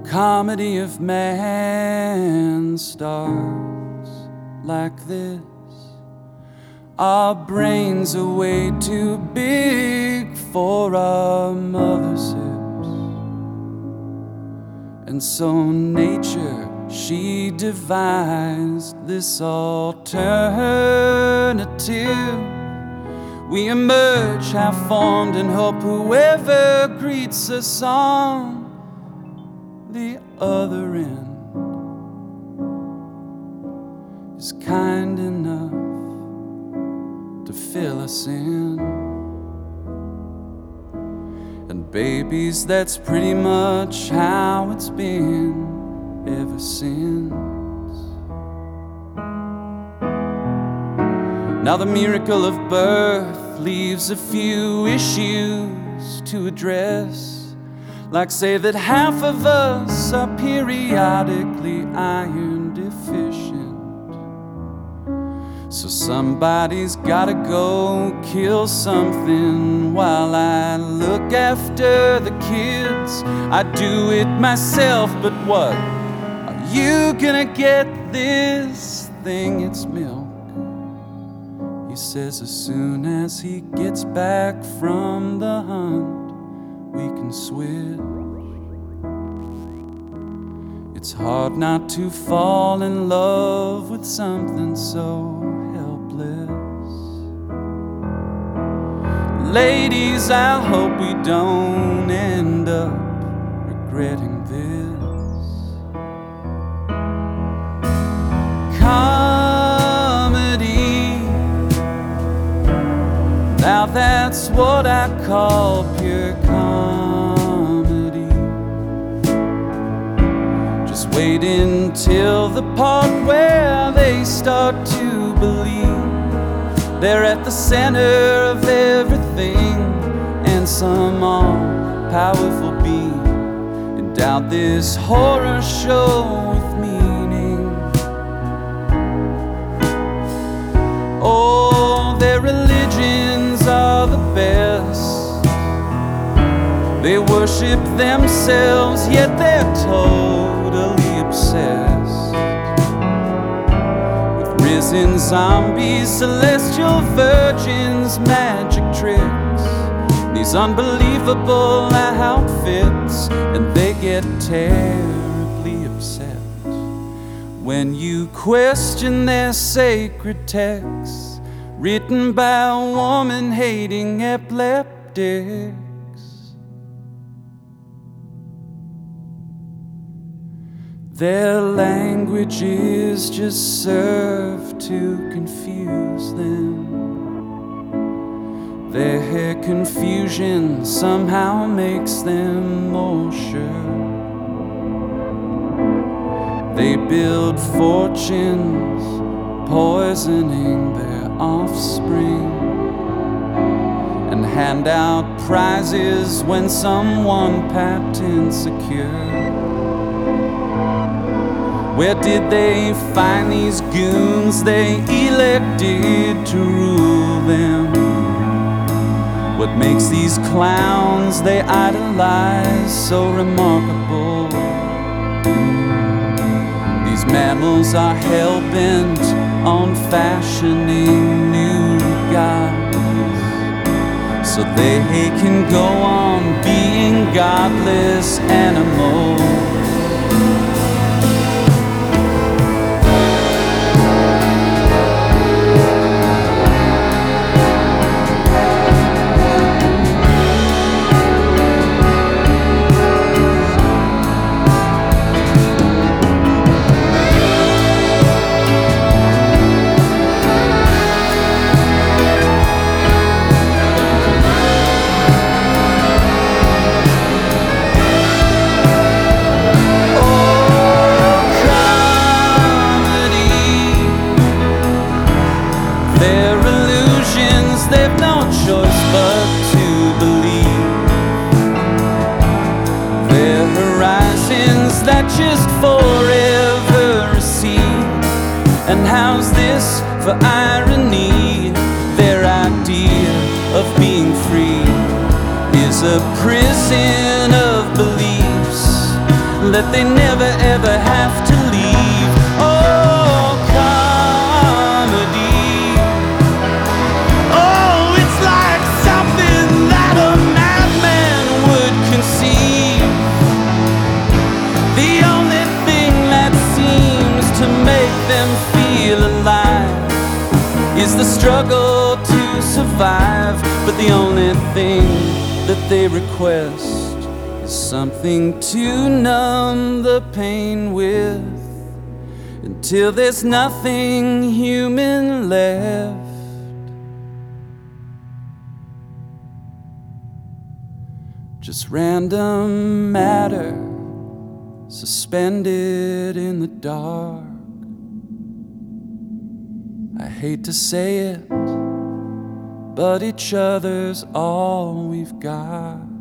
comedy of man starts like this. Our brains are way too big for our mother's hips, and so nature, she devised this alternative. We emerge half-formed and hope whoever greets us on the other end is kind enough to fill us in. And babies, that's pretty much how it's been ever since. Now the miracle of birth leaves a few issues to address, like say that half of us are periodically iron deficient. So somebody's gotta go kill something while I look after the kids. I do it myself, but what? Are you gonna get this thing? It's milk. He says as soon as he gets back from the hunt, we can switch. It's hard not to fall in love with something so helpless. Ladies, I hope we don't end up regretting this. Comedy, now that's what I call pure comedy. Just wait until the part where they start to believe they're at the center of everything, and some all-powerful being endowed this horror show with meaning. Oh, their religions are the best. They worship themselves, yet they're totally obsessed with risen zombies, celestial virgins, magic tricks, these unbelievable outfits, and they get terribly upset when you question their sacred texts written by woman-hating epileptics. Their languages just serve to confuse them. Their confusion somehow makes them more sure. They build fortunes, poisoning their offspring, and hand out prizes when someone patents a cure. Where did they find these goons they elected to rule them? What makes these clowns they idolize so remarkable? These mammals are hell-bent on fashioning new gods, so they can go on being godless animals. They've no choice but to believe. Their horizons that just forever recede. And how's this for irony? Their idea of being free is a prison of beliefs that they never ever have to leave. Oh, comedy. Oh, it's like something that a madman would conceive. The only thing that seems to make them feel alive is the struggle to survive. But the only thing that they request is something to numb the pain with, until there's nothing human left. Just random matter suspended in the dark. I hate to say it, but each other's all we've got.